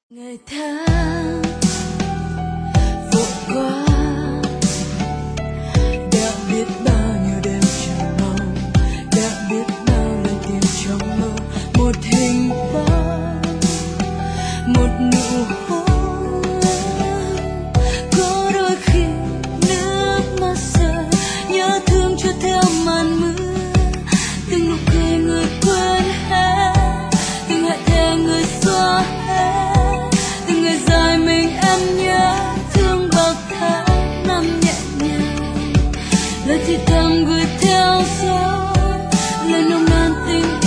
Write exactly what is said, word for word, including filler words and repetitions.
Ngày tháng vội qua, đã biết bao nhiêu đêm chờ mong, đã biết bao lần tìm trong mơ một hình bóng, một nụ hôn. Có đôi khi nước mắt rơi, nhớ thương trôi theo màn mưa, từng nụ cười người quên hết, từng hẹn thề người xóa hết. Dài mình em nhớ thương bao tháng năm nhẹ nhàng, lời thì thầm gửi theo gió, lời nồng nàn tình